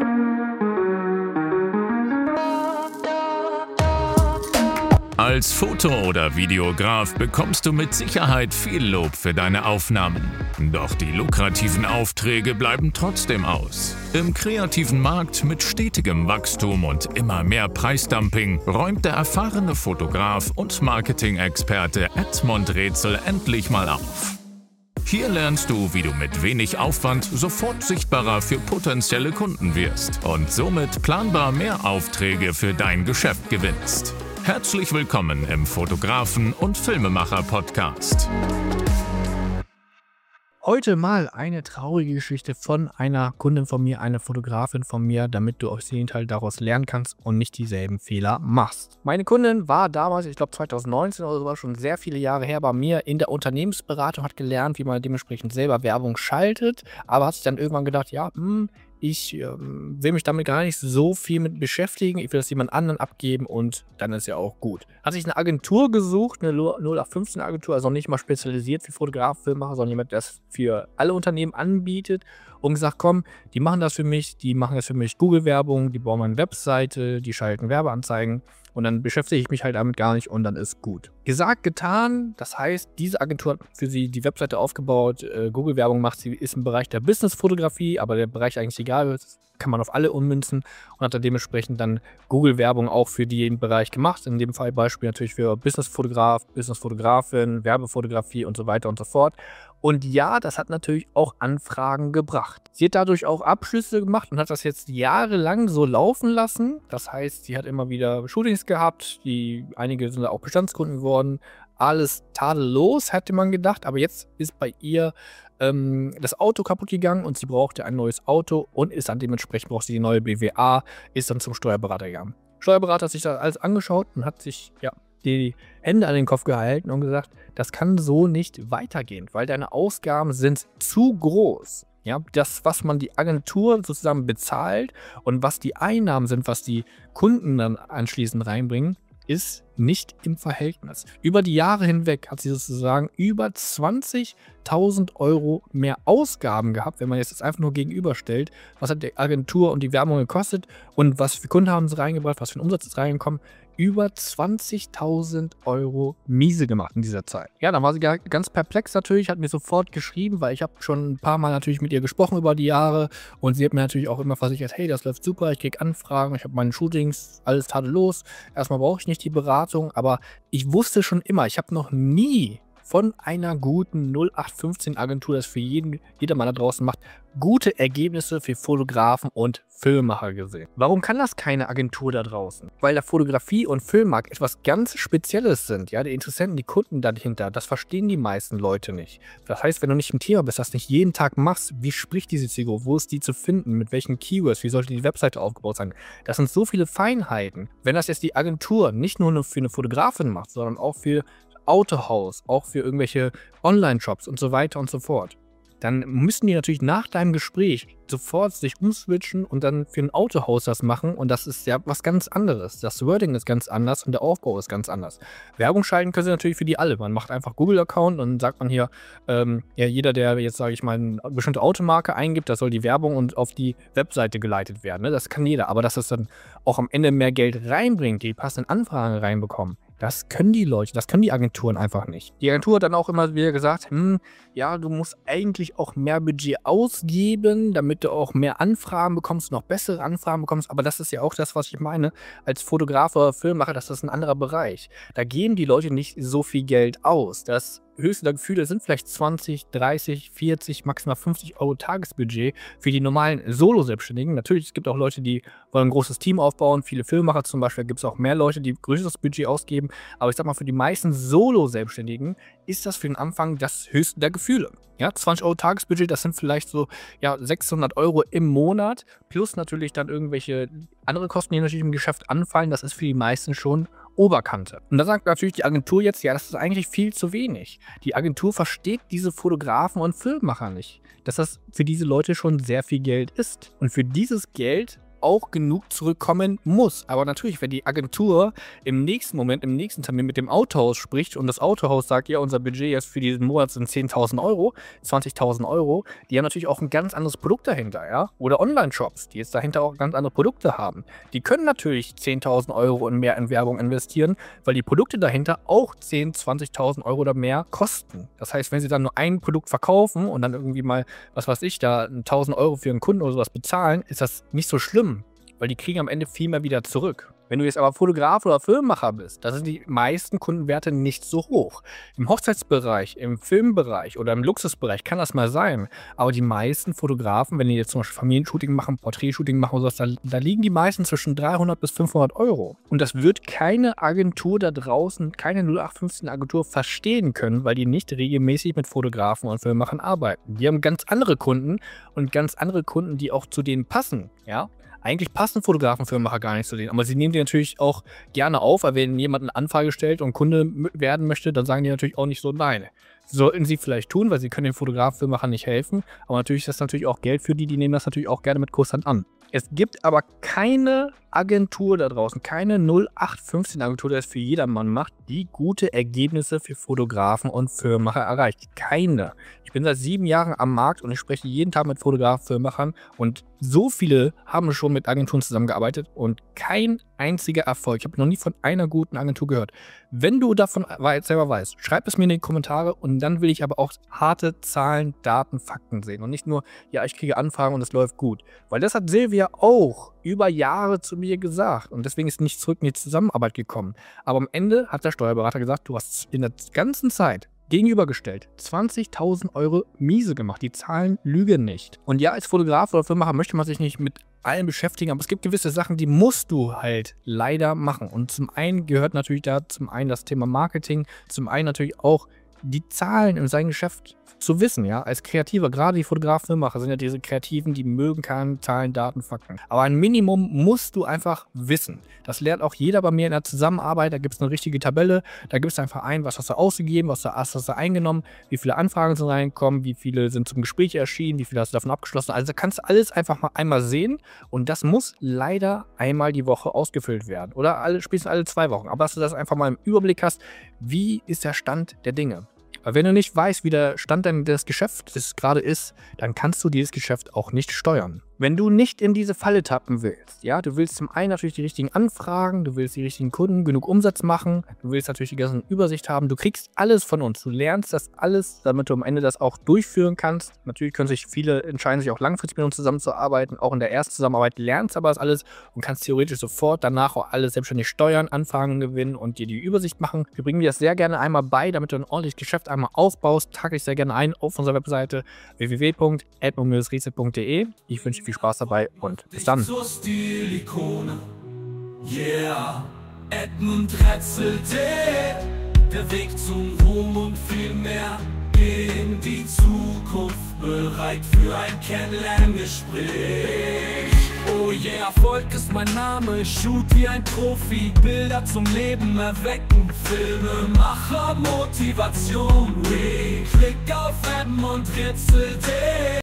Als Foto- oder Videograf bekommst du mit Sicherheit viel Lob für deine Aufnahmen. Doch die lukrativen Aufträge bleiben trotzdem aus. Im kreativen Markt mit stetigem Wachstum und immer mehr Preisdumping räumt der erfahrene Fotograf und Marketing-Experte Edmund Rätsel endlich mal auf. Hier lernst du, wie du mit wenig Aufwand sofort sichtbarer für potenzielle Kunden wirst und somit planbar mehr Aufträge für dein Geschäft gewinnst. Herzlich willkommen im Fotografen- und Filmemacher-Podcast. Heute mal eine traurige Geschichte von einer Kundin von mir, einer Fotografin von mir, damit du auf jeden Fall daraus lernen kannst und nicht dieselben Fehler machst. Meine Kundin war damals, ich glaube 2019 oder so, war schon sehr viele Jahre her bei mir in der Unternehmensberatung, hat gelernt, wie man dementsprechend selber Werbung schaltet, aber hat sich dann irgendwann gedacht, ja, ich will mich damit gar nicht so viel mit beschäftigen. Ich will das jemand anderen abgeben und dann ist ja auch gut. Hat sich eine Agentur gesucht, eine 0815-Agentur, also nicht mal spezialisiert für Fotografen, Filmemacher, sondern jemand, der das für alle Unternehmen anbietet und gesagt, komm, die machen das für mich, Google-Werbung, die bauen meine Webseite, die schalten Werbeanzeigen und dann beschäftige ich mich halt damit gar nicht und dann ist gut. Gesagt, getan, das heißt, diese Agentur hat für sie die Webseite aufgebaut, Google-Werbung macht sie, ist im Bereich der Business-Fotografie, aber der Bereich eigentlich egal, das kann man auf alle ummünzen und hat dann dementsprechend dann Google-Werbung auch für den Bereich gemacht, in dem Fall Beispiel natürlich für Business-Fotograf, Business-Fotografin, Werbefotografie und so weiter und so fort. Und ja, das hat natürlich auch Anfragen gebracht. Sie hat dadurch auch Abschlüsse gemacht und hat das jetzt jahrelang so laufen lassen. Das heißt, sie hat immer wieder Shootings gehabt, einige sind auch Bestandskunden geworden. Alles tadellos, hätte man gedacht, aber jetzt ist bei ihr das Auto kaputt gegangen und sie brauchte ein neues Auto und ist dann dementsprechend, braucht sie die neue BWA, ist dann zum Steuerberater gegangen. Steuerberater hat sich das alles angeschaut und hat sich, die Hände an den Kopf gehalten und gesagt, das kann so nicht weitergehen, weil deine Ausgaben sind zu groß. Ja, das, was man die Agentur sozusagen bezahlt und was die Einnahmen sind, was die Kunden dann anschließend reinbringen, ist nicht im Verhältnis. Über die Jahre hinweg hat sie sozusagen über 20.000 Euro mehr Ausgaben gehabt, wenn man jetzt das einfach nur gegenüberstellt, was hat die Agentur und die Werbung gekostet und was für Kunden haben sie reingebracht, was für ein Umsatz ist reingekommen. Über 20.000 Euro miese gemacht in dieser Zeit. Ja, dann war sie ganz perplex natürlich, hat mir sofort geschrieben, weil ich habe schon ein paar Mal natürlich mit ihr gesprochen über die Jahre und sie hat mir natürlich auch immer versichert, hey, das läuft super, ich kriege Anfragen, ich habe meine Shootings, alles tadellos. Erstmal brauche ich nicht die Beratung, aber ich wusste schon immer, ich habe noch nie von einer guten 0815-Agentur, das für jedermann da draußen macht, gute Ergebnisse für Fotografen und Filmemacher gesehen. Warum kann das keine Agentur da draußen? Weil der Fotografie- und Filmmarkt etwas ganz Spezielles sind. Ja, die Interessenten, die Kunden dahinter, das verstehen die meisten Leute nicht. Das heißt, wenn du nicht im Thema bist, das nicht jeden Tag machst, wie spricht diese Zielgruppe, wo ist die zu finden, mit welchen Keywords, wie sollte die Webseite aufgebaut sein? Das sind so viele Feinheiten. Wenn das jetzt die Agentur nicht nur für eine Fotografin macht, sondern auch für Autohaus, auch für irgendwelche Online-Shops und so weiter und so fort, dann müssen die natürlich nach deinem Gespräch sofort sich umswitchen und dann für ein Autohaus das machen und das ist ja was ganz anderes. Das Wording ist ganz anders und der Aufbau ist ganz anders. Werbung schalten können sie natürlich für die alle. Man macht einfach Google-Account und dann sagt man hier, jeder, der jetzt, sage ich mal, eine bestimmte Automarke eingibt, da soll die Werbung und auf die Webseite geleitet werden. Ne? Das kann jeder, aber dass es dann auch am Ende mehr Geld reinbringt, die passenden Anfragen reinbekommen, das können die Leute, das können die Agenturen einfach nicht. Die Agentur hat dann auch immer wieder gesagt, du musst eigentlich auch mehr Budget ausgeben, damit du auch mehr Anfragen bekommst, noch bessere Anfragen bekommst. Aber das ist ja auch das, was ich meine, als Fotograf oder Filmemacher, das ist ein anderer Bereich. Da geben die Leute nicht so viel Geld aus. Das höchste der Gefühle sind vielleicht 20, 30, 40, maximal 50 Euro Tagesbudget für die normalen Solo-Selbstständigen. Natürlich, es gibt auch Leute, die wollen ein großes Team aufbauen. Viele Filmemacher zum Beispiel, gibt es auch mehr Leute, die größeres Budget ausgeben. Aber ich sag mal, für die meisten Solo-Selbstständigen ist das für den Anfang das höchste der Gefühle. Ja, 20 Euro Tagesbudget, das sind vielleicht so 600 Euro im Monat. Plus natürlich dann irgendwelche andere Kosten, die natürlich im Geschäft anfallen. Das ist für die meisten schon Oberkante. Und da sagt natürlich die Agentur jetzt, das ist eigentlich viel zu wenig. Die Agentur versteht diese Fotografen und Filmemacher nicht, dass das für diese Leute schon sehr viel Geld ist. Und für dieses Geld auch genug zurückkommen muss. Aber natürlich, wenn die Agentur im nächsten Moment, im nächsten Termin mit dem Autohaus spricht und das Autohaus sagt, ja, unser Budget jetzt für diesen Monat sind 10.000 Euro, 20.000 Euro, die haben natürlich auch ein ganz anderes Produkt dahinter, ja. Oder Online-Shops, die jetzt dahinter auch ganz andere Produkte haben. Die können natürlich 10.000 Euro und mehr in Werbung investieren, weil die Produkte dahinter auch 10.000, 20.000 Euro oder mehr kosten. Das heißt, wenn sie dann nur ein Produkt verkaufen und dann irgendwie mal, was weiß ich, da 1.000 Euro für einen Kunden oder sowas bezahlen, ist das nicht so schlimm, weil die kriegen am Ende viel mehr wieder zurück. Wenn du jetzt aber Fotograf oder Filmemacher bist, da sind die meisten Kundenwerte nicht so hoch. Im Hochzeitsbereich, im Filmbereich oder im Luxusbereich kann das mal sein. Aber die meisten Fotografen, wenn die jetzt zum Beispiel Familienshooting machen, Porträtshooting machen oder sowas, da liegen die meisten zwischen 300 bis 500 Euro. Und das wird keine Agentur da draußen, keine 0815 Agentur verstehen können, weil die nicht regelmäßig mit Fotografen und Filmemachern arbeiten. Die haben ganz andere Kunden und ganz andere Kunden, die auch zu denen passen, ja. Eigentlich passen Fotografen, Filmemacher gar nicht zu denen, aber sie nehmen die natürlich auch gerne auf, weil wenn jemand eine Anfrage stellt und Kunde werden möchte, dann sagen die natürlich auch nicht so nein. Sollten sie vielleicht tun, weil sie können den Fotografen, Filmemachern nicht helfen, aber natürlich ist das natürlich auch Geld für die, die nehmen das natürlich auch gerne mit Kusshand an. Es gibt aber keine Agentur da draußen, keine 0815 Agentur, die das für jedermann macht, die gute Ergebnisse für Fotografen und Filmemacher erreicht. Keine. Ich bin seit 7 Jahren am Markt und ich spreche jeden Tag mit Fotografen, Filmemachern und so viele haben schon mit Agenturen zusammengearbeitet und kein einziger Erfolg. Ich habe noch nie von einer guten Agentur gehört. Wenn du davon selber weißt, schreib es mir in die Kommentare und dann will ich aber auch harte Zahlen, Daten, Fakten sehen und nicht nur, ja, ich kriege Anfragen und es läuft gut. Weil das hat Silvia auch über Jahre zu mir gesagt und deswegen ist nicht zurück in die Zusammenarbeit gekommen. Aber am Ende hat der Steuerberater gesagt, du hast in der ganzen Zeit gegenübergestellt 20.000 Euro miese gemacht. Die Zahlen lügen nicht. Und ja, als Fotograf oder Filmemacher möchte man sich nicht mit allem beschäftigen, aber es gibt gewisse Sachen, die musst du halt leider machen. Und zum einen gehört natürlich da zum einen das Thema Marketing, zum einen natürlich auch die Zahlen in seinem Geschäft zu wissen, ja, als Kreativer, gerade die Fotografen, Filmemacher sind ja diese Kreativen, die mögen keine Zahlen, Daten, Fakten. Aber ein Minimum musst du einfach wissen. Das lernt auch jeder bei mir in der Zusammenarbeit, da gibt es eine richtige Tabelle, da gibt es einfach ein, was hast du ausgegeben, was hast du eingenommen, wie viele Anfragen sind reingekommen, wie viele sind zum Gespräch erschienen, wie viele hast du davon abgeschlossen. Also da kannst du alles einfach mal einmal sehen und das muss leider einmal die Woche ausgefüllt werden oder spätestens alle 2 Wochen. Aber dass du das einfach mal im Überblick hast, wie ist der Stand der Dinge. Weil wenn du nicht weißt, wie der Stand des Geschäfts gerade ist, dann kannst du dieses Geschäft auch nicht steuern. Wenn du nicht in diese Falle tappen willst, ja, du willst zum einen natürlich die richtigen Anfragen, du willst die richtigen Kunden, genug Umsatz machen, du willst natürlich die ganze Übersicht haben, du kriegst alles von uns, du lernst das alles, damit du am Ende das auch durchführen kannst. Natürlich können sich viele entscheiden, sich auch langfristig mit uns zusammenzuarbeiten, auch in der ersten Zusammenarbeit lernst aber das alles und kannst theoretisch sofort danach auch alles selbstständig steuern, Anfragen gewinnen und dir die Übersicht machen. Wir bringen dir das sehr gerne einmal bei, damit du ein ordentliches Geschäft einmal aufbaust. Trage dich sehr gerne ein auf unserer Webseite www.edmund-rätsel.de. Ich wünsche dir viel Spaß dabei und bis dann. Zur Stilikone. Yeah, Edmund Rätsel, der Weg zum Ruhm und viel mehr in die Zukunft, bereit für ein Kennenlerngespräch. Oh yeah, Erfolg ist mein Name, ich shoot wie ein Profi, Bilder zum Leben erwecken, Filmemacher, Motivation, klick auf Edmund Rätsel.